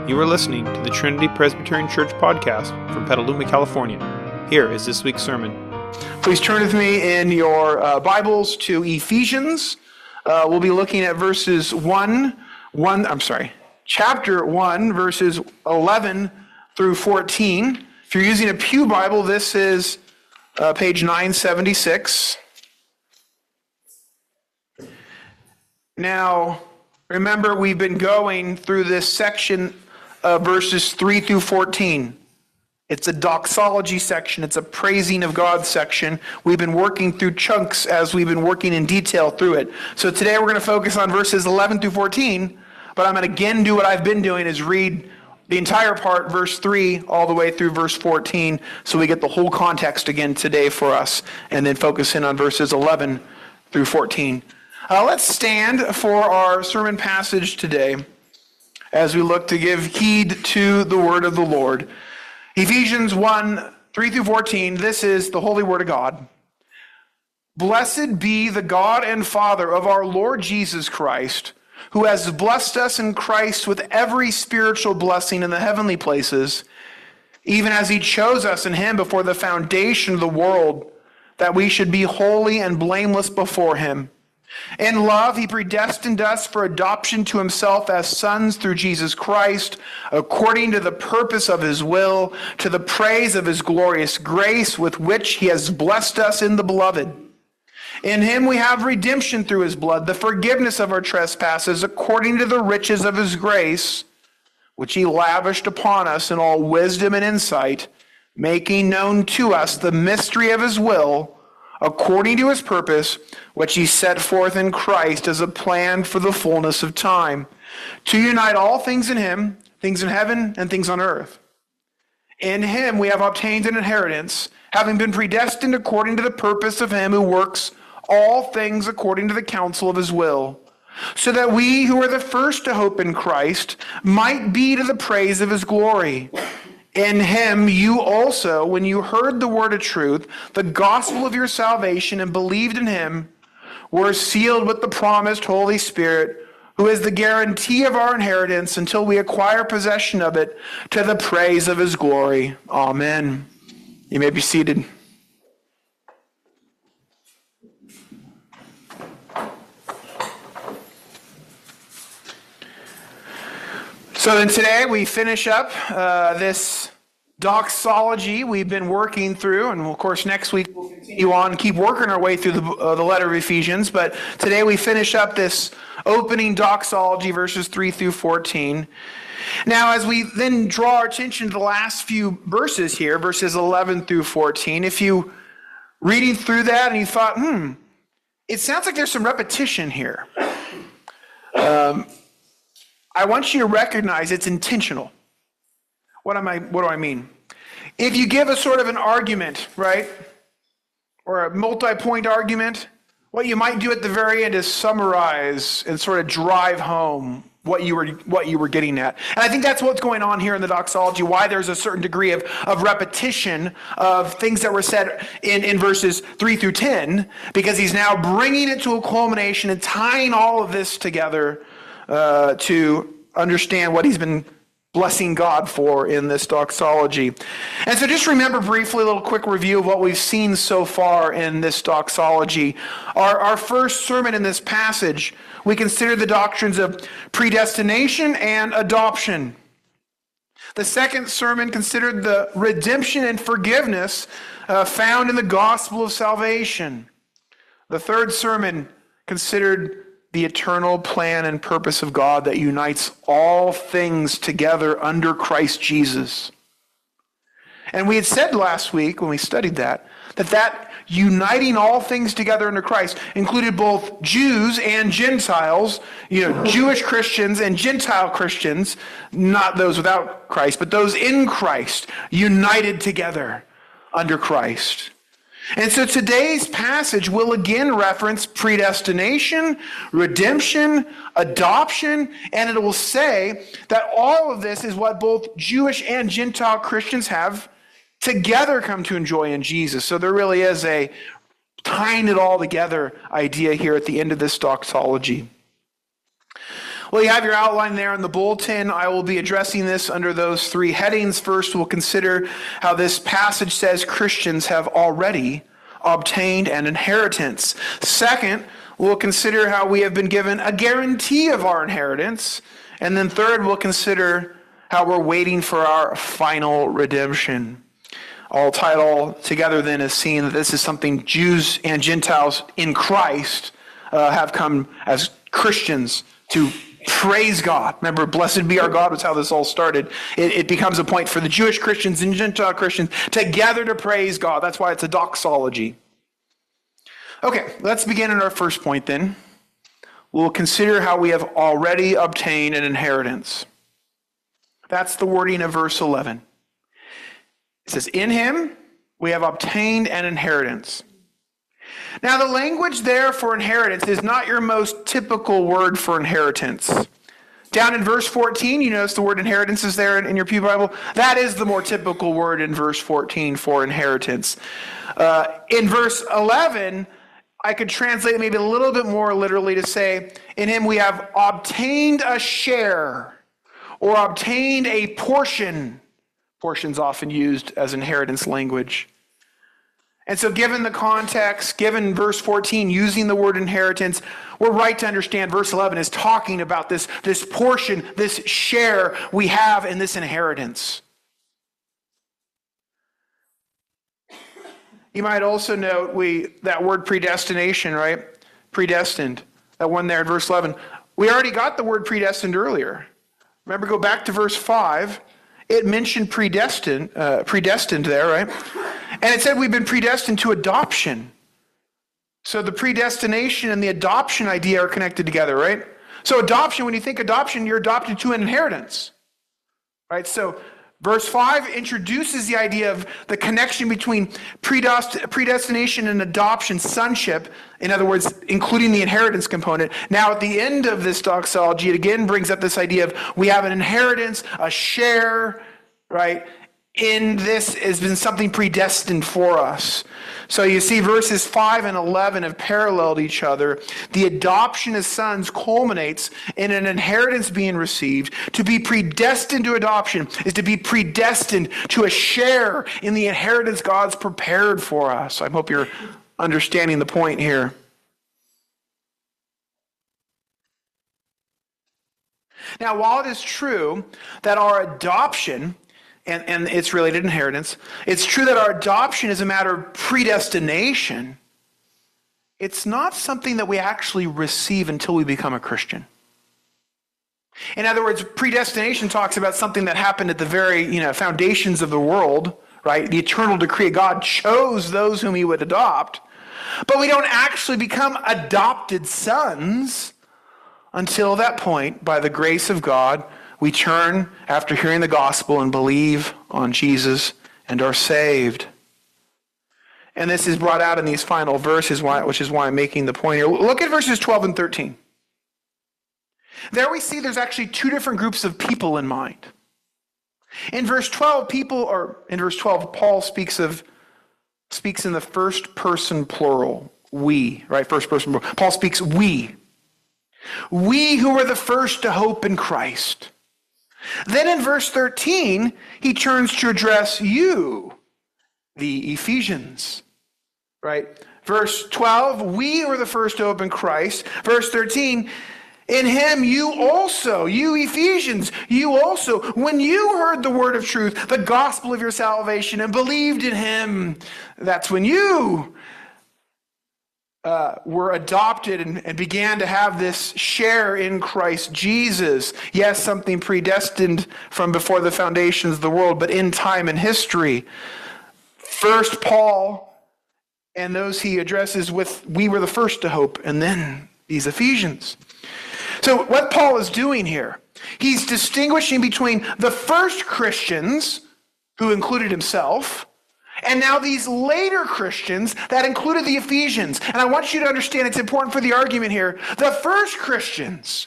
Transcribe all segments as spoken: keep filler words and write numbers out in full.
You are listening to the Trinity Presbyterian Church podcast from Petaluma, California. Here is this week's sermon. Please turn with me in your uh, Bibles to Ephesians. Uh, we'll be looking at verses one, one, I'm sorry, chapter one, verses eleven through fourteen. If you're using a Pew Bible, this is uh, page nine seventy-six. Now, remember, we've been going through this section of verses three through fourteen. It's a doxology section. It's a praising of God section. We've been working through chunks as we've been working in detail through it. So today we're going to focus on verses eleven through fourteen, but I'm going to again do what I've been doing, is read the entire part, verse three, all the way through verse fourteen, so we get the whole context again today for us, and then focus in on verses eleven through fourteen. Uh, let's stand for our sermon passage today as we look to give heed to the word of the Lord. Ephesians one, three through fourteen, this is the holy word of God. Blessed be the God and Father of our Lord Jesus Christ, who has blessed us in Christ with every spiritual blessing in the heavenly places, even as he chose us in him before the foundation of the world, that we should be holy and blameless before him. In love, he predestined us for adoption to himself as sons through Jesus Christ, according to the purpose of his will, to the praise of his glorious grace with which he has blessed us in the beloved. In him we have redemption through his blood, the forgiveness of our trespasses, according to the riches of his grace, which he lavished upon us in all wisdom and insight, making known to us the mystery of his will, according to his purpose, which he set forth in Christ as a plan for the fullness of time, to unite all things in him, things in heaven and things on earth. In him we have obtained an inheritance, having been predestined according to the purpose of him who works all things according to the counsel of his will, so that we who are the first to hope in Christ might be to the praise of his glory. In him you also, when you heard the word of truth, the gospel of your salvation, and believed in him, were sealed with the promised Holy Spirit, who is the guarantee of our inheritance until we acquire possession of it, to the praise of his glory. Amen. You may be seated. So then today we finish up uh, this doxology we've been working through, and of course next week we'll continue on and keep working our way through the, uh, the letter of Ephesians, but today we finish up this opening doxology, verses three through fourteen. Now as we then draw our attention to the last few verses here, verses eleven through fourteen, if you reading through that and you thought, hmm, it sounds like there's some repetition here. Um, I want you to recognize it's intentional. What am I, what do I mean? If you give a sort of an argument, right, or a multi-point argument, what you might do at the very end is summarize and sort of drive home what you were what you were getting at. And I think that's what's going on here in the doxology, why there's a certain degree of, of repetition of things that were said in, in verses three through ten, because he's now bringing it to a culmination and tying all of this together Uh, to understand what he's been blessing God for in this doxology. And so just remember briefly a little quick review of what we've seen so far in this doxology. Our, our first sermon in this passage, we considered the doctrines of predestination and adoption. The second sermon considered the redemption and forgiveness uh, found in the gospel of salvation. The third sermon considered the eternal plan and purpose of God that unites all things together under Christ Jesus. And we had said last week when we studied that, that that uniting all things together under Christ included both Jews and Gentiles, you know, Jewish Christians and Gentile Christians, not those without Christ, but those in Christ, united together under Christ. And so today's passage will again reference predestination, redemption, adoption, and it will say that all of this is what both Jewish and Gentile Christians have together come to enjoy in Jesus. So there really is a tying it all together idea here at the end of this doxology. Well, you have your outline there in the bulletin. I will be addressing this under those three headings. First, we'll consider how this passage says Christians have already obtained an inheritance. Second, we'll consider how we have been given a guarantee of our inheritance. And then third, we'll consider how we're waiting for our final redemption. All tied all together then is seeing that this is something Jews and Gentiles in Christ uh, have come as Christians to praise God. Remember, blessed be our God was how this all started. It, it becomes a point for the Jewish Christians and Gentile Christians together to praise God. That's why it's a doxology. Okay, let's begin in our first point then. We'll consider how we have already obtained an inheritance. That's the wording of verse eleven. It says, in him we have obtained an inheritance. Now, the language there for inheritance is not your most typical word for inheritance. Down in verse fourteen, you notice the word inheritance is there in your Pew Bible. That is the more typical word in verse fourteen for inheritance. Uh, in verse eleven, I could translate it maybe a little bit more literally to say, in him we have obtained a share or obtained a portion. Portion's often used as inheritance language. And so given the context, given verse fourteen using the word inheritance, we're right to understand verse eleven is talking about this, this portion, this share we have in this inheritance. You might also note we that word predestination, right? Predestined, that one there in verse eleven. We already got the word predestined earlier. Remember, go back to verse five. It mentioned predestined, uh, predestined there, right? And it said we've been predestined to adoption. So the predestination and the adoption idea are connected together, right? So adoption, when you think adoption, you're adopted to an inheritance, right? So verse five introduces the idea of the connection between predestination and adoption, sonship, in other words, including the inheritance component. Now, at the end of this doxology, it again brings up this idea of we have an inheritance, a share, right? In this has been something predestined for us. So you see verses five and eleven have paralleled each other. The adoption as sons culminates in an inheritance being received. To be predestined to adoption is to be predestined to a share in the inheritance God's prepared for us. I hope you're understanding the point here. Now, while it is true that our adoption And, and its related inheritance, it's true that our adoption is a matter of predestination. It's not something that we actually receive until we become a Christian. In other words, predestination talks about something that happened at the very, you know, foundations of the world, right? The eternal decree of God chose those whom he would adopt. But we don't actually become adopted sons until that point, by the grace of God, we turn after hearing the gospel and believe on Jesus and are saved. And this is brought out in these final verses, which is why I'm making the point here. Look at verses twelve and thirteen. There we see there's actually two different groups of people in mind. In verse twelve, people, or in verse twelve, Paul speaks of speaks in the first person plural, we, right? First person plural. Paul speaks we. We who were the first to hope in Christ. Then in verse thirteen, he turns to address you, the Ephesians, right? Verse twelve, we were the first to hope in Christ. Verse thirteen, in him you also, you Ephesians, you also, when you heard the word of truth, the gospel of your salvation, and believed in him, that's when you Uh, were adopted and, and began to have this share in Christ Jesus. Yes, something predestined from before the foundations of the world, but in time and history. First Paul and those he addresses with, we were the first to hope, and then these Ephesians. So what Paul is doing here, he's distinguishing between the first Christians, who included himself, and now these later Christians that included the Ephesians. And I want you to understand, it's important for the argument here. The first Christians,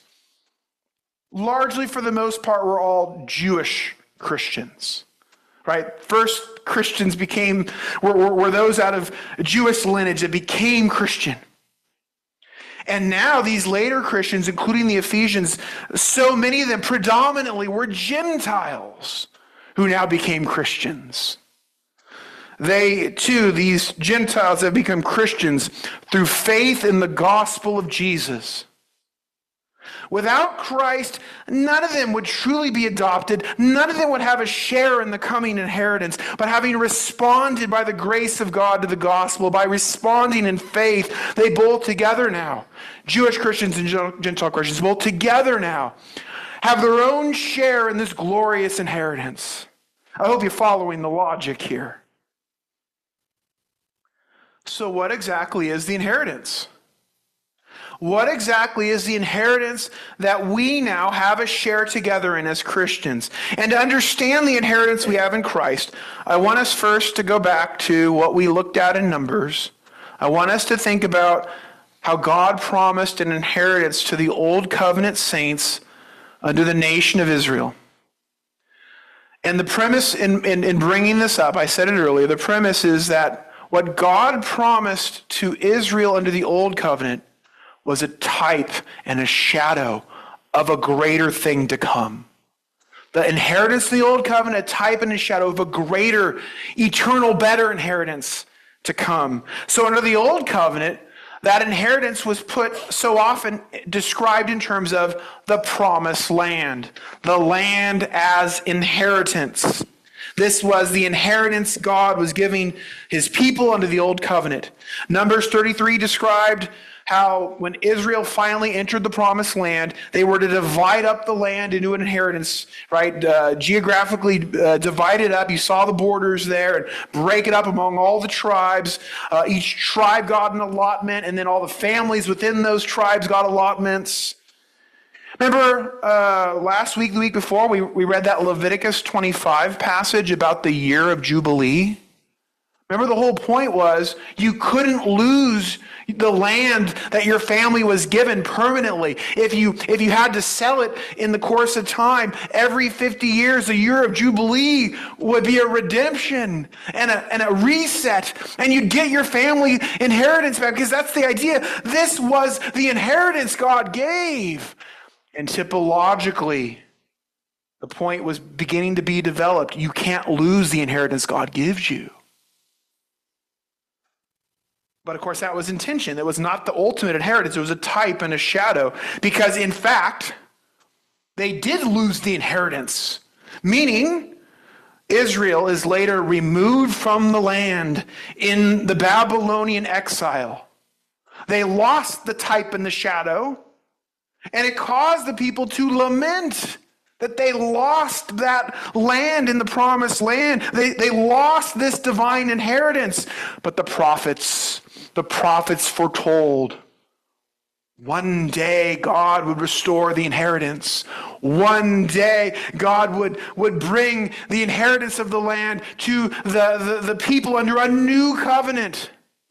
largely for the most part, were all Jewish Christians, right? First Christians became, were, were, were those out of Jewish lineage that became Christian. And now these later Christians, including the Ephesians, so many of them predominantly were Gentiles who now became Christians. They too, these Gentiles, have become Christians through faith in the gospel of Jesus. Without Christ, none of them would truly be adopted. None of them would have a share in the coming inheritance. But having responded by the grace of God to the gospel, by responding in faith, they both together now, Jewish Christians and Gentile Christians, both together now, have their own share in this glorious inheritance. I hope you're following the logic here. So what exactly is the inheritance? What exactly is the inheritance that we now have a share together in as Christians? And to understand the inheritance we have in Christ, I want us first to go back to what we looked at in Numbers. I want us to think about how God promised an inheritance to the old covenant saints under the nation of Israel. And the premise in, in, in bringing this up, I said it earlier, the premise is that what God promised to Israel under the old covenant was a type and a shadow of a greater thing to come. The inheritance of the old covenant, a type and a shadow of a greater, eternal, better inheritance to come. So under the old covenant, that inheritance was put so often described in terms of the promised land, the land as inheritance. This was the inheritance God was giving his people under the old covenant. Numbers thirty-three described how when Israel finally entered the promised land, they were to divide up the land into an inheritance, right? Uh, geographically uh, divide it up. You saw the borders there, and break it up among all the tribes. Uh, each tribe got an allotment, and then all the families within those tribes got allotments. Remember uh, last week, the week before, we, we read that Leviticus twenty-five passage about the year of Jubilee? Remember, the whole point was you couldn't lose the land that your family was given permanently. If you if you had to sell it in the course of time, every fifty years, a year of Jubilee would be a redemption and a, and a reset. And you'd get your family inheritance back, because that's the idea. This was the inheritance God gave. And typologically, the point was beginning to be developed. You can't lose the inheritance God gives you. But of course, that was intention. It was not the ultimate inheritance. It was a type and a shadow. Because in fact, they did lose the inheritance. Meaning, Israel is later removed from the land in the Babylonian exile. They lost the type and the shadow. And it caused the people to lament that they lost that land in the promised land. They, they lost this divine inheritance. But the prophets, the prophets foretold one day God would restore the inheritance. One day God would, would bring the inheritance of the land to the, the, the people under a new covenant.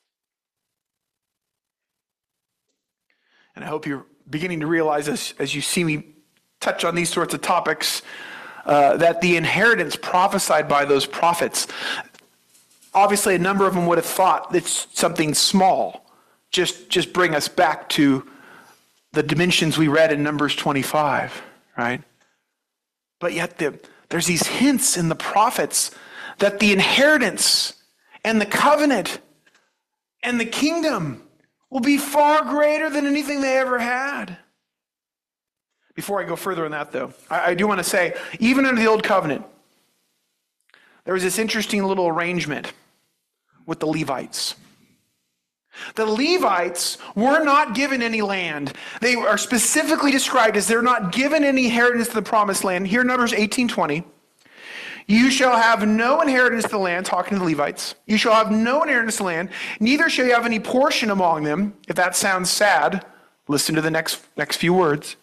And I hope you're beginning to realize as, as you see me touch on these sorts of topics, uh, that the inheritance prophesied by those prophets, obviously a number of them would have thought it's something small. Just, just bring us back to the dimensions we read in Numbers twenty-five, right? But yet the, there's these hints in the prophets that the inheritance and the covenant and the kingdom will be far greater than anything they ever had. Before I go further on that, though, I, I do want to say, even under the Old Covenant, there was this interesting little arrangement with the Levites. The Levites were not given any land. They are specifically described as they're not given any inheritance to the promised land. Here, Numbers eighteen twenty. You shall have no inheritance to the land, talking to the Levites. You shall have no inheritance to the land, neither shall you have any portion among them. If that sounds sad, listen to the next, next few words.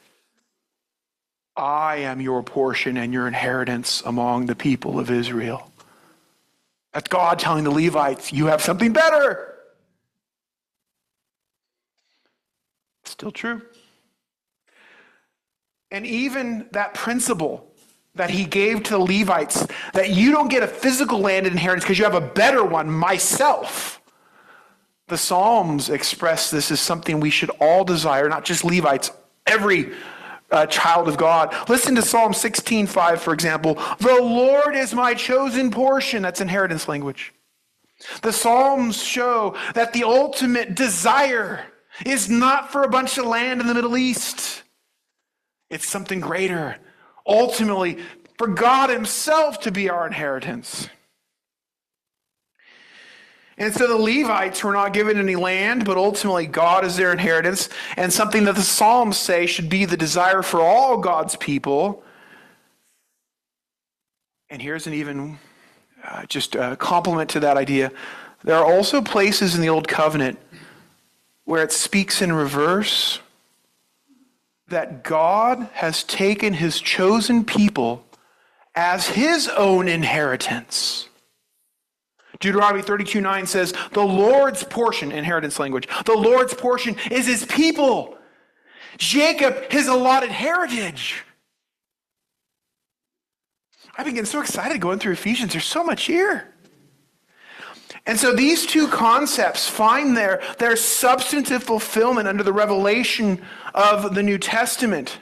I am your portion and your inheritance among the people of Israel. That's God telling the Levites, you have something better. Still true. And even that principle that he gave to the Levites, that you don't get a physical land inheritance because you have a better one, myself. The Psalms express this as something we should all desire, not just Levites, every uh, child of God. Listen to Psalm sixteen five, for example. The Lord is my chosen portion. That's inheritance language. The Psalms show that the ultimate desire is not for a bunch of land in the Middle East. It's something greater. Ultimately, for God himself to be our inheritance. And so the Levites were not given any land, but ultimately God is their inheritance, and something that the Psalms say should be the desire for all God's people. And here's an even uh, just a complement to that idea. There are also places in the Old Covenant where it speaks in reverse, that God has taken his chosen people as his own inheritance. Deuteronomy thirty-two nine says, the Lord's portion, inheritance language, the Lord's portion is his people. Jacob, his allotted heritage. I've been getting so excited going through Ephesians. There's so much here. And so these two concepts find their, their substantive fulfillment under the revelation of the New Testament.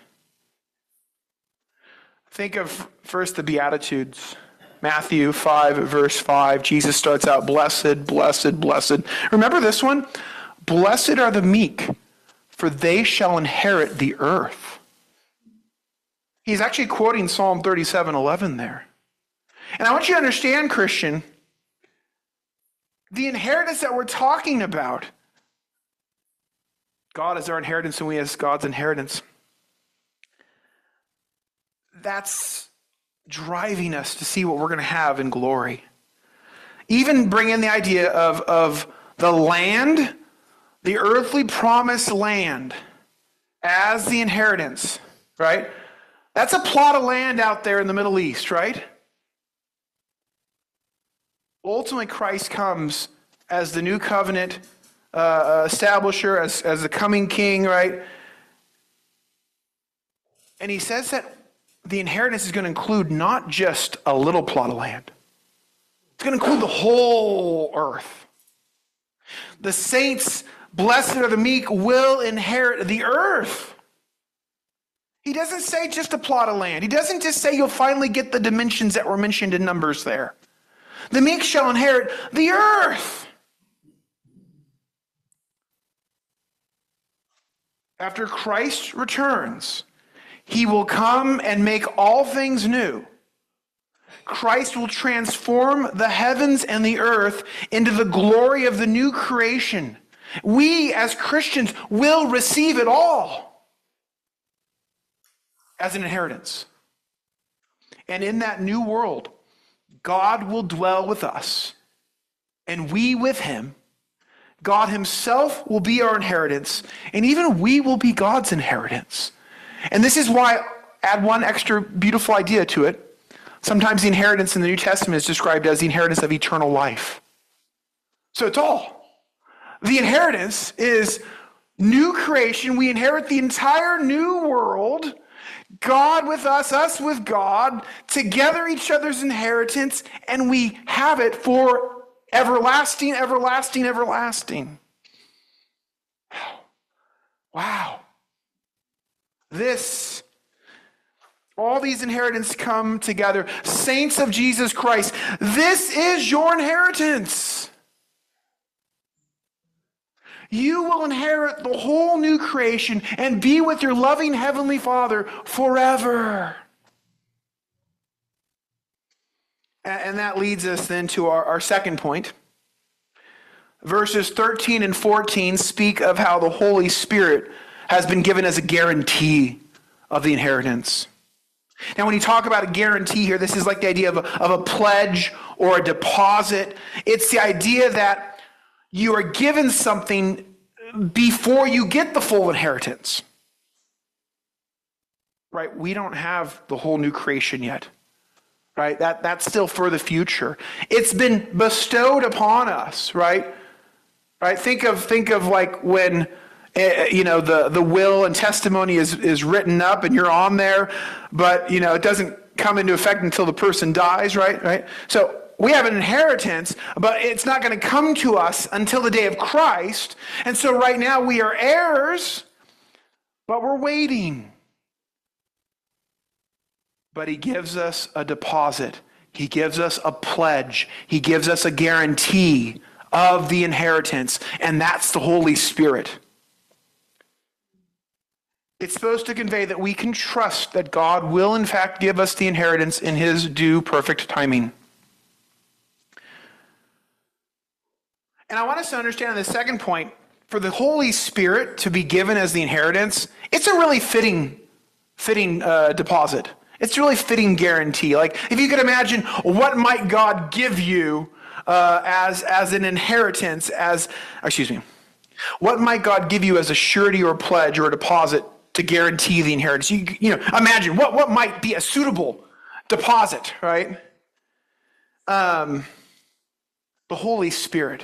Think of first the Beatitudes. Matthew five, verse five, Jesus starts out, blessed, blessed, blessed. Remember this one? Blessed are the meek, for they shall inherit the earth. He's actually quoting Psalm thirty-seven eleven there. And I want you to understand, Christian, the inheritance that we're talking about, God is our inheritance and we as God's inheritance, that's driving us to see what we're going to have in glory. Even bring in the idea of, of the land, the earthly promised land, as the inheritance, right? That's a plot of land out there in the Middle East, right? Ultimately, Christ comes as the new covenant uh, establisher, as, as the coming king, right? And he says that the inheritance is going to include not just a little plot of land. It's going to include the whole earth. The saints, blessed are the meek, will inherit the earth. He doesn't say just a plot of land. He doesn't just say you'll finally get the dimensions that were mentioned in Numbers there. The meek shall inherit the earth. After Christ returns, he will come and make all things new. Christ will transform the heavens and the earth into the glory of the new creation. We as Christians will receive it all as an inheritance. And in that new world, God will dwell with us, and we with him. God himself will be our inheritance, and even we will be God's inheritance. And this is why, add one extra beautiful idea to it. Sometimes the inheritance in the New Testament is described as the inheritance of eternal life. So it's all. The inheritance is new creation. We inherit the entire new world. God with us, us with God, together each other's inheritance, and we have it for everlasting, everlasting, everlasting. Wow. This, all these inheritance come together. Saints of Jesus Christ, this is your inheritance. You will inherit the whole new creation and be with your loving Heavenly Father forever. And that leads us then to our, our second point. Verses thirteen and fourteen speak of how the Holy Spirit has been given as a guarantee of the inheritance. Now, when you talk about a guarantee here, this is like the idea of a, of a pledge or a deposit. It's the idea that you are given something before you get the full inheritance. Right? We don't have the whole new creation yet. Right? That, that's still for the future. It's been bestowed upon us, right? Right? Think of, think of like when you know, the, the will and testimony is, is written up and you're on there, but, you know, it doesn't come into effect until the person dies, right? Right? So we have an inheritance, but it's not going to come to us until the day of Christ. And so right now we are heirs, but we're waiting. But he gives us a deposit. He gives us a pledge. He gives us a guarantee of the inheritance, and that's the Holy Spirit. It's supposed to convey that we can trust that God will in fact give us the inheritance in his due perfect timing. And I want us to understand the second point, for the Holy Spirit to be given as the inheritance, it's a really fitting, fitting uh, deposit. It's a really fitting guarantee. Like, if you could imagine, what might God give you uh, as, as an inheritance, as, excuse me, what might God give you as a surety or a pledge or a deposit to guarantee the inheritance? You, you know, imagine, what, what might be a suitable deposit, right? Um, the Holy Spirit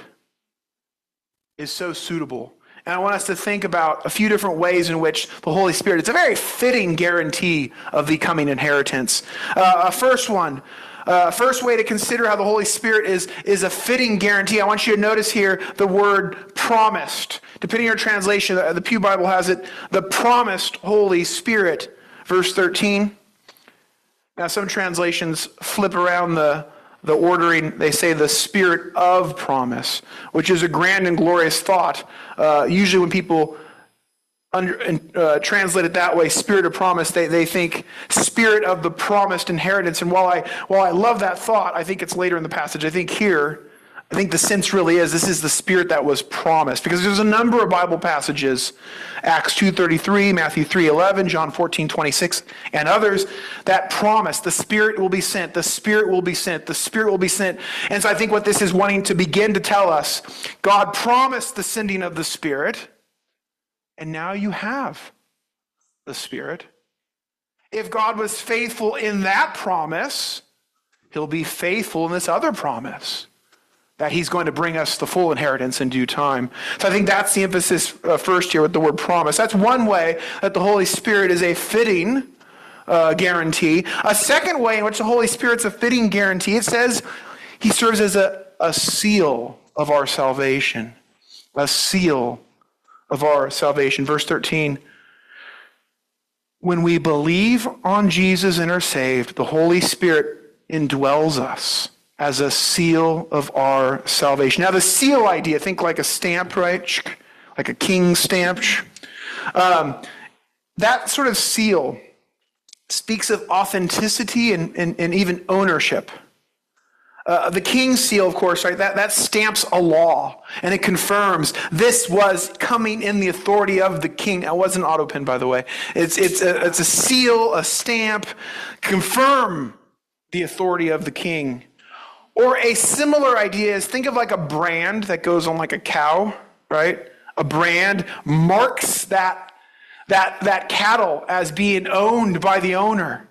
is so suitable. And I want us to think about a few different ways in which the Holy Spirit, it's a very fitting guarantee of the coming inheritance. Uh, first one, uh, first way to consider how the Holy Spirit is, is a fitting guarantee, I want you to notice here the word promised. Depending on your translation, the Pew Bible has it, the promised Holy Spirit, verse thirteen. Now some translations flip around the The ordering, they say the spirit of promise, which is a grand and glorious thought. Uh, usually when people under, uh, translate it that way, spirit of promise, they, they think spirit of the promised inheritance. And while I, while I love that thought, I think it's later in the passage. I think here, I think the sense really is this is the spirit that was promised. Because there's a number of Bible passages, Acts two thirty-three, Matthew three eleven, John fourteen twenty-six, and others, that promise the Spirit will be sent, the Spirit will be sent, the Spirit will be sent. And so I think what this is wanting to begin to tell us, God promised the sending of the Spirit, and now you have the Spirit. If God was faithful in that promise, he'll be faithful in this other promise, that he's going to bring us the full inheritance in due time. So I think that's the emphasis uh, first here with the word promise. That's one way that the Holy Spirit is a fitting uh, guarantee. A second way in which the Holy Spirit's a fitting guarantee, it says he serves as a, a seal of our salvation. A seal of our salvation. Verse thirteen, when we believe on Jesus and are saved, the Holy Spirit indwells us as a seal of our salvation. Now, the seal idea, think like a stamp, right? Like a king stamp. Um, that sort of seal speaks of authenticity and, and, and even ownership. Uh, the king's seal, of course, right? That, that stamps a law, and it confirms this was coming in the authority of the king. That wasn't auto pen, by the way. It's, it's, a, it's a seal, a stamp, confirm the authority of the king. Or a similar idea is, think of like a brand that goes on like a cow, right? A brand marks that, that, that cattle as being owned by the owner.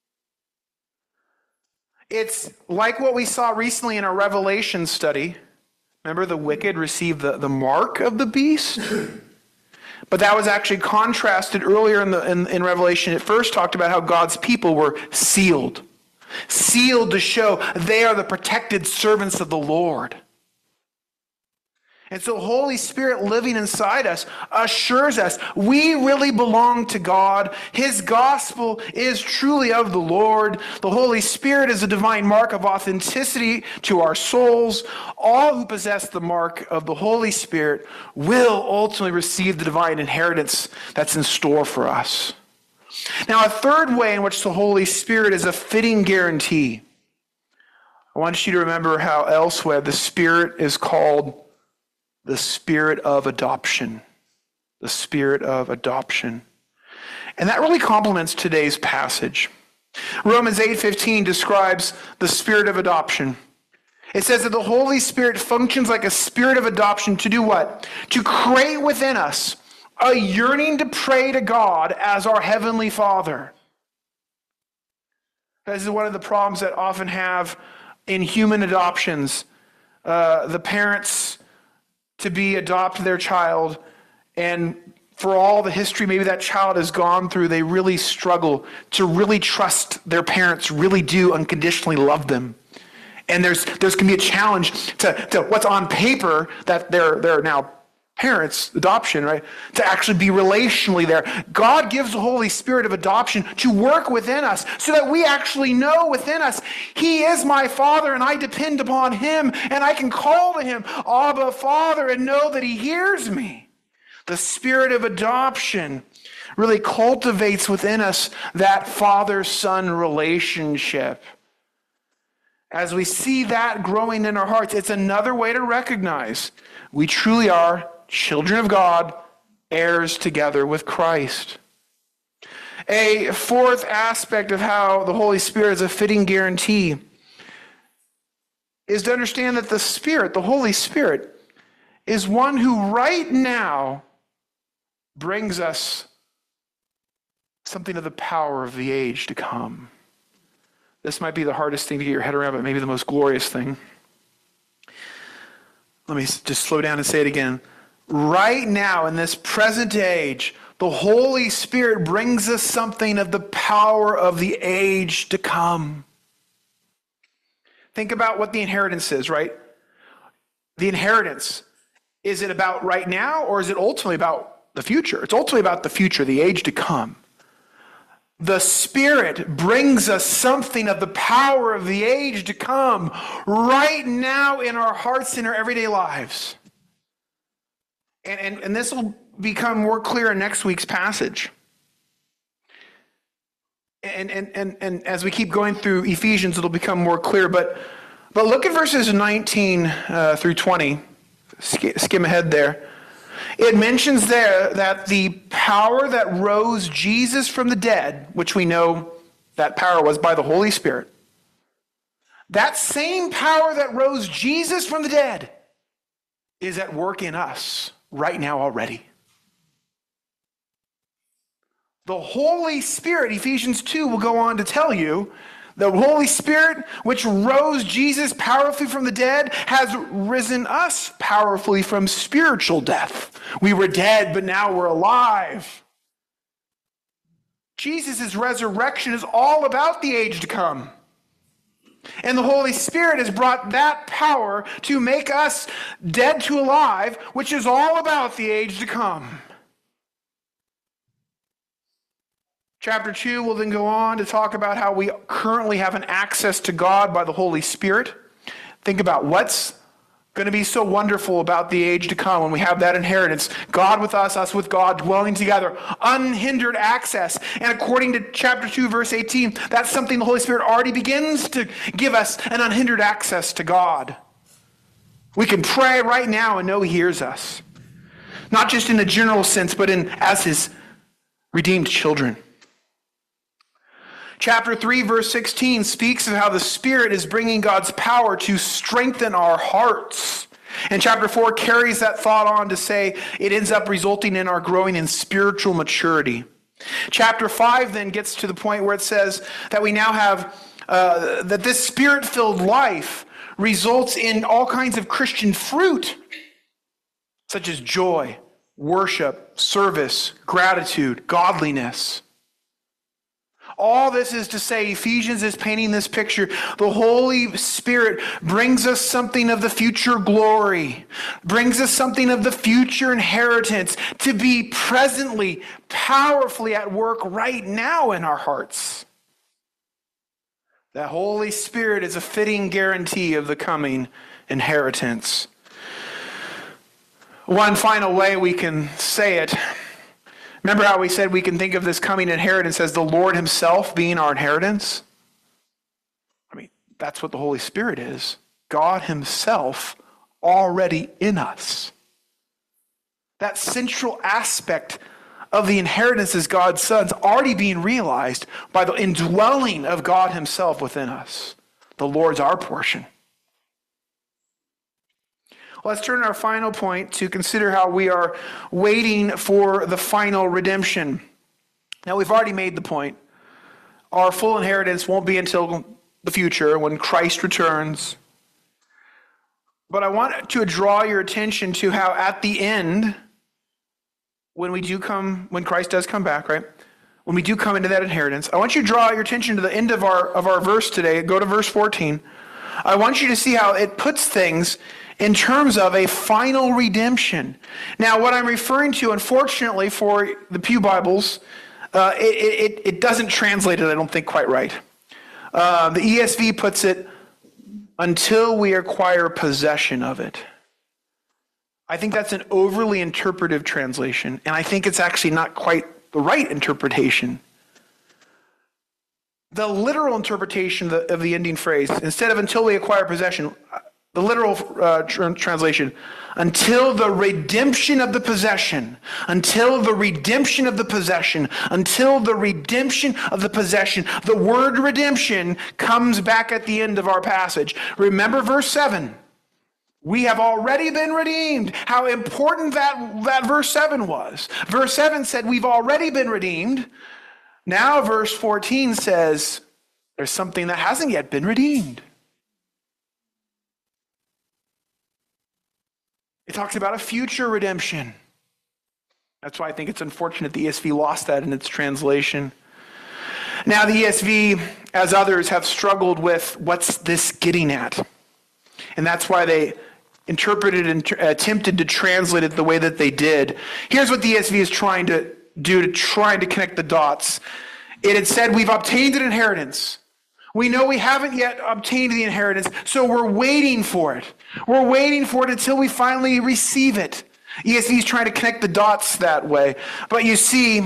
It's like what we saw recently in our Revelation study. Remember, the wicked received the, the mark of the beast? But that was actually contrasted earlier in, the, in, in Revelation. It first talked about how God's people were sealed. Sealed to show they are the protected servants of the Lord. And so the Holy Spirit living inside us assures us we really belong to God. His gospel is truly of the Lord. The Holy Spirit is a divine mark of authenticity to our souls. All who possess the mark of the Holy Spirit will ultimately receive the divine inheritance that's in store for us. Now, a third way in which the Holy Spirit is a fitting guarantee. I want you to remember how elsewhere the Spirit is called the Spirit of adoption. The Spirit of adoption. And that really complements today's passage. Romans eight fifteen describes the Spirit of adoption. It says that the Holy Spirit functions like a spirit of adoption to do what? To create within us a yearning to pray to God as our Heavenly Father. This is one of the problems that often have in human adoptions. Uh, the parents to be adopt their child, and for all the history maybe that child has gone through, they really struggle to really trust their parents really do unconditionally love them. And there's there's going to be a challenge to, to what's on paper that they're, they're now parents, adoption, right? To actually be relationally there. God gives the Holy Spirit of adoption to work within us so that we actually know within us, He is my Father and I depend upon Him and I can call to Him, Abba, Father, and know that He hears me. The spirit of adoption really cultivates within us that father-son relationship. As we see that growing in our hearts, it's another way to recognize we truly are children of God, heirs together with Christ. A fourth aspect of how the Holy Spirit is a fitting guarantee is to understand that the Spirit, the Holy Spirit, is one who right now brings us something of the power of the age to come. This might be the hardest thing to get your head around, but maybe the most glorious thing. Let me just slow down and say it again. Right now, in this present age, the Holy Spirit brings us something of the power of the age to come. Think about what the inheritance is, right? The inheritance, is it about right now, or is it ultimately about the future? It's ultimately about the future, the age to come. The Spirit brings us something of the power of the age to come right now in our hearts, in our everyday lives. And, and, and this will become more clear in next week's passage. And, and, and, and as we keep going through Ephesians, it'll become more clear. But, but look at verses nineteen uh, through twenty. Sk- skim ahead there. It mentions there that the power that rose Jesus from the dead, which we know that power was by the Holy Spirit, that same power that rose Jesus from the dead is at work in us right now already. The Holy Spirit, Ephesians two will go on to tell you, the Holy Spirit, which rose Jesus powerfully from the dead, has risen us powerfully from spiritual death. We were dead, but now we're alive. Jesus' resurrection is all about the age to come. And the Holy Spirit has brought that power to make us dead to alive, which is all about the age to come. Chapter two will then go on to talk about how we currently have an access to God by the Holy Spirit. Think about what's going to be so wonderful about the age to come when we have that inheritance. God with us, us with God, dwelling together, unhindered access. And according to chapter two, verse eighteen, that's something the Holy Spirit already begins to give us, an unhindered access to God. We can pray right now and know He hears us. Not just in a general sense, but in as His redeemed children. Chapter three, verse sixteen speaks of how the Spirit is bringing God's power to strengthen our hearts. And chapter four carries that thought on to say it ends up resulting in our growing in spiritual maturity. Chapter five then gets to the point where it says that we now have, uh, that this Spirit-filled life results in all kinds of Christian fruit, such as joy, worship, service, gratitude, godliness. All this is to say, Ephesians is painting this picture. The Holy Spirit brings us something of the future glory, brings us something of the future inheritance to be presently, powerfully at work right now in our hearts. The Holy Spirit is a fitting guarantee of the coming inheritance. One final way we can say it. Remember how we said we can think of this coming inheritance as the Lord Himself being our inheritance? I mean, that's what the Holy Spirit is. God Himself already in us. That central aspect of the inheritance as God's sons already being realized by the indwelling of God Himself within us. The Lord's our portion. Let's turn to our final point to consider how we are waiting for the final redemption. Now, we've already made the point. Our full inheritance won't be until the future when Christ returns. But I want to draw your attention to how at the end, when we do come, when Christ does come back, right? When we do come into that inheritance, I want you to draw your attention to the end of our, of our verse today. Go to verse fourteen. I want you to see how it puts things in terms of a final redemption. Now, what I'm referring to, unfortunately, for the Pew Bibles, uh, it, it, it doesn't translate it, I don't think, quite right. Uh, the E S V puts it, until we acquire possession of it. I think that's an overly interpretive translation, and I think it's actually not quite the right interpretation. The literal interpretation of the, of the ending phrase, instead of until we acquire possession, the literal uh, tr- translation, until the redemption of the possession, until the redemption of the possession, until the redemption of the possession. The word redemption comes back at the end of our passage. Remember verse seven. We have already been redeemed. How important that, that verse seven was. Verse seven said we've already been redeemed. Now verse fourteen says there's something that hasn't yet been redeemed. It talks about a future redemption. That's why I think it's unfortunate the E S V lost that in its translation. Now the E S V, as others, have struggled with what's this getting at. And that's why they interpreted and tr- attempted to translate it the way that they did. Here's what the E S V is trying to do to try to connect the dots. It had said we've obtained an inheritance. We know we haven't yet obtained the inheritance, so we're waiting for it. We're waiting for it until we finally receive it. E S V is trying to connect the dots that way. But you see,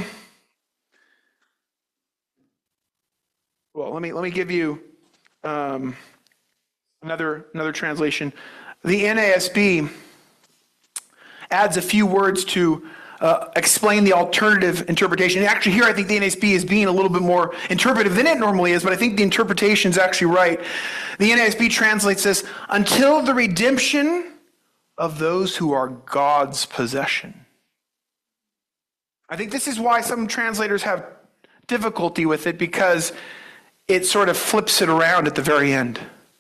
well, let me let me give you um, another another translation. The N A S B adds a few words to Uh, explain the alternative interpretation. And actually here I think the N A S B is being a little bit more interpretive than it normally is, but I think the interpretation is actually right. The N A S B translates this, until the redemption of those who are God's possession. I think this is why some translators have difficulty with it, because it sort of flips it around at the very end.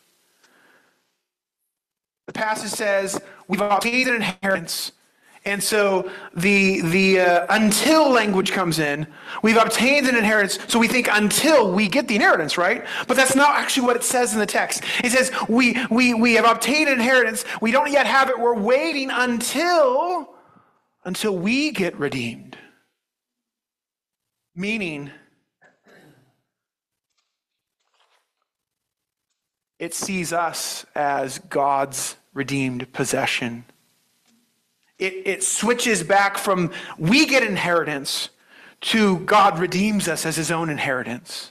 The passage says, we've obtained an inheritance. And so the the uh, until language comes in. We've obtained an inheritance, so we think until we get the inheritance, right? But that's not actually what it says in the text. It says we we we have obtained an inheritance. We don't yet have it. We're waiting until until we get redeemed. Meaning, it sees us as God's redeemed possession. It, it switches back from we get inheritance to God redeems us as his own inheritance.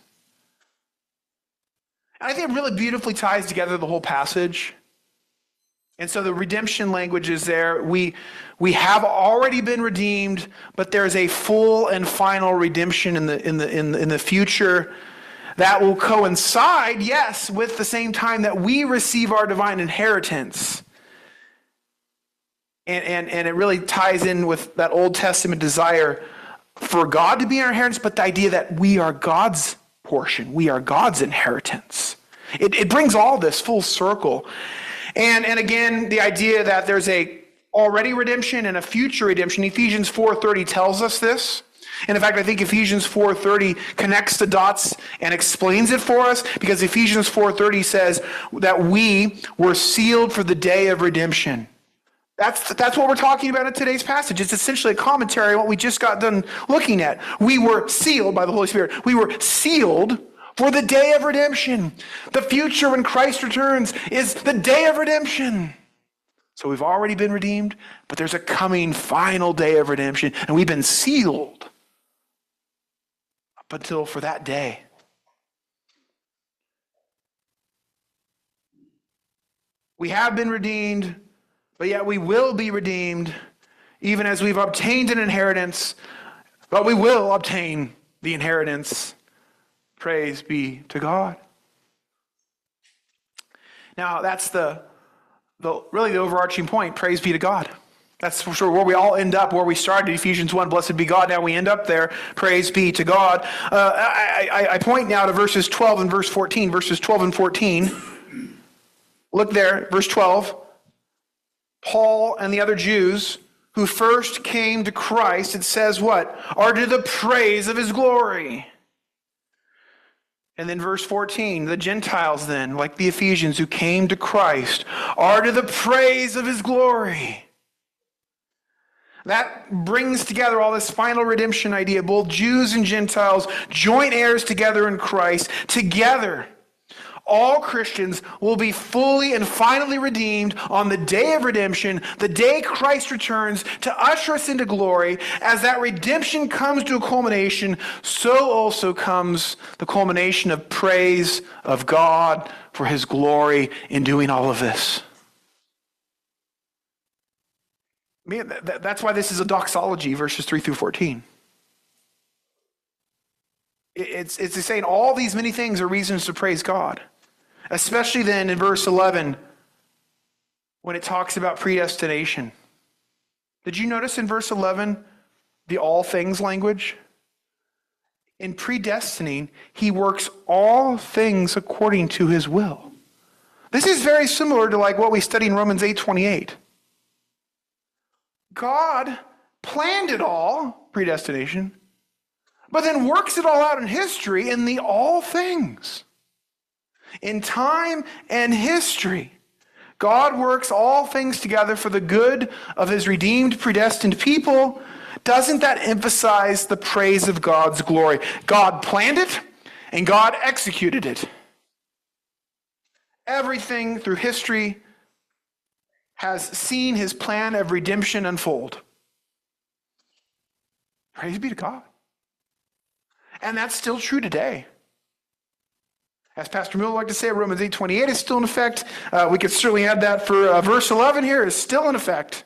And I think it really beautifully ties together the whole passage. And so the redemption language is there. We, we have already been redeemed, but there's a full and final redemption in the, in the, in the, in the future that will coincide, yes, with the same time that we receive our divine inheritance. And, and, and it really ties in with that Old Testament desire for God to be our inheritance, but the idea that we are God's portion. We are God's inheritance. It, it brings all this full circle. And, and again, the idea that there's a already redemption and a future redemption. Ephesians four thirty tells us this. And in fact, I think Ephesians four thirty connects the dots and explains it for us, because Ephesians four thirty says that we were sealed for the day of redemption. That's, that's what we're talking about in today's passage. It's essentially a commentary on what we just got done looking at. We were sealed by the Holy Spirit. We were sealed for the day of redemption. The future when Christ returns is the day of redemption. So we've already been redeemed, but there's a coming final day of redemption, and we've been sealed up until for that day. We have been redeemed, but yet we will be redeemed, even as we've obtained an inheritance, but we will obtain the inheritance. Praise be to God. Now, that's the, the really the overarching point. Praise be to God. That's for sure where we all end up, where we started, Ephesians one, blessed be God. Now we end up there, praise be to God. Uh, I, I, I point now to verses twelve and verse fourteen. Verses twelve and fourteen. Look there, verse twelve. Paul and the other Jews who first came to Christ, it says what? Are to the praise of his glory. And then verse fourteen, the Gentiles then, like the Ephesians who came to Christ, are to the praise of his glory. That brings together all this final redemption idea. Both Jews and Gentiles, joint heirs together in Christ, together. All Christians will be fully and finally redeemed on the day of redemption, the day Christ returns to usher us into glory. As that redemption comes to a culmination, so also comes the culmination of praise of God for his glory in doing all of this. Man, that's why this is a doxology, verses three through fourteen. It's, it's saying all these many things are reasons to praise God. Especially then in verse eleven, when it talks about predestination. Did you notice in verse eleven the all things language? In predestining, he works all things according to his will. This is very similar to like what we study in Romans eight twenty-eight. God planned it all, predestination, but then works it all out in history in the all things. In time and history, God works all things together for the good of his redeemed, predestined people. Doesn't that emphasize the praise of God's glory? God planned it, and God executed it. Everything through history has seen his plan of redemption unfold. Praise be to God. And that's still true today. As Pastor Miller would like to say, Romans eight twenty-eight is still in effect. Uh, we could certainly add that for uh, verse eleven here is still in effect.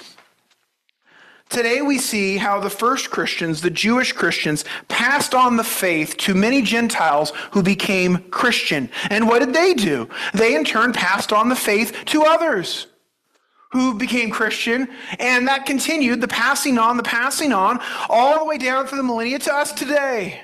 Today we see how the first Christians, the Jewish Christians, passed on the faith to many Gentiles who became Christian. And what did they do? They in turn passed on the faith to others who became Christian, and that continued, the passing on, the passing on, all the way down through the millennia to us today.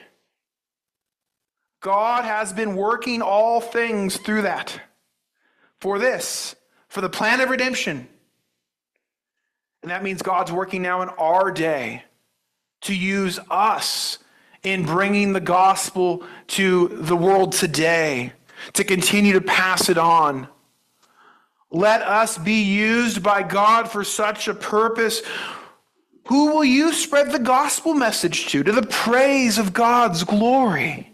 God has been working all things through that for this, for the plan of redemption. And that means God's working now in our day to use us in bringing the gospel to the world today, to continue to pass it on. Let us be used by God for such a purpose. Who will you spread the gospel message to? To the praise of God's glory.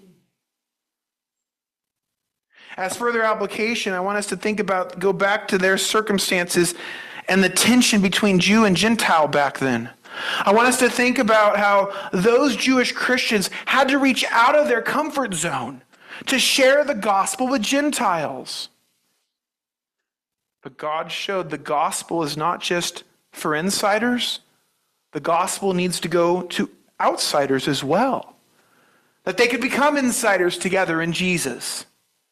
As further application, I want us to think about, go back to their circumstances and the tension between Jew and Gentile back then. I want us to think about how those Jewish Christians had to reach out of their comfort zone to share the gospel with Gentiles. But God showed the gospel is not just for insiders. The gospel needs to go to outsiders as well. That they could become insiders together in Jesus.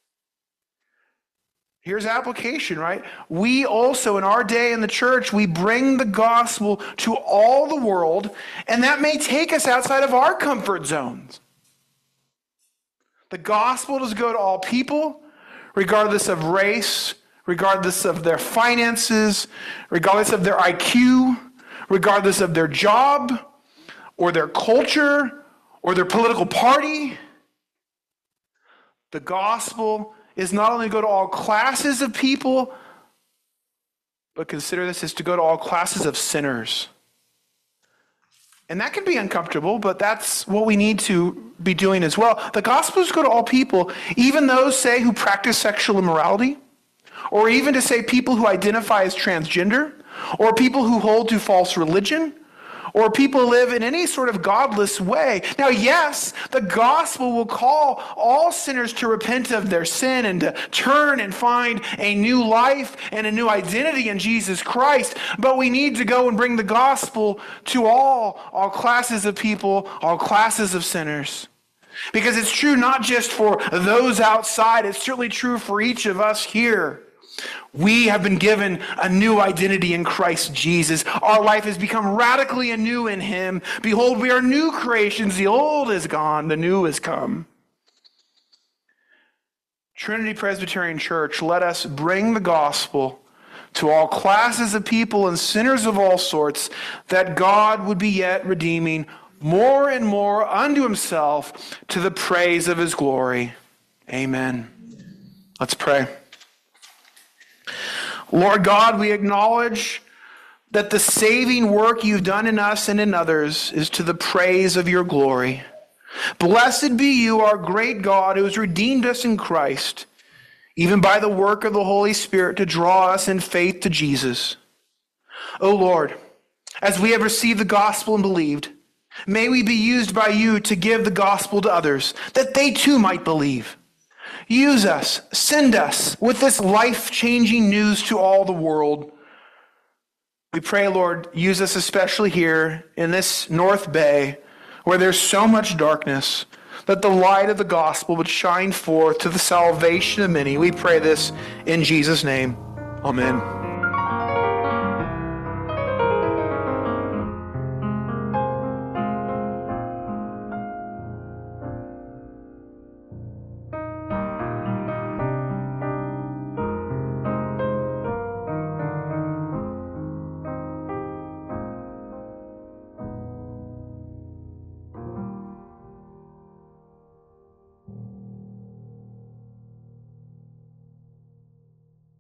Here's application, right? We also, in our day in the church, we bring the gospel to all the world, and that may take us outside of our comfort zones. The gospel does go to all people, regardless of race, regardless of their finances, regardless of their I Q, regardless of their job, or their culture, or their political party. The gospel is not only to go to all classes of people, but consider this is to go to all classes of sinners. And that can be uncomfortable, but that's what we need to be doing as well. The gospel is to go to all people, even those, say, who practice sexual immorality, or even to say people who identify as transgender, or people who hold to false religion, or people who live in any sort of godless way. Now, yes, the gospel will call all sinners to repent of their sin and to turn and find a new life and a new identity in Jesus Christ. But we need to go and bring the gospel to all, all classes of people, all classes of sinners. Because it's true not just for those outside, it's certainly true for each of us here. We have been given a new identity in Christ Jesus. Our life has become radically anew in him. Behold, we are new creations. The old is gone, the new has come. Trinity Presbyterian Church, let us bring the gospel to all classes of people and sinners of all sorts, that God would be yet redeeming more and more unto himself to the praise of his glory. Amen. Let's pray. Lord God, we acknowledge that the saving work you've done in us and in others is to the praise of your glory. Blessed be you, our great God, who has redeemed us in Christ, even by the work of the Holy Spirit, to draw us in faith to Jesus. O Lord, as we have received the gospel and believed, may we be used by you to give the gospel to others, that they too might believe. Use us, send us with this life-changing news to all the world. We pray, Lord, use us especially here in this North Bay, where there's so much darkness, that the light of the gospel would shine forth to the salvation of many. We pray this in Jesus' name. Amen.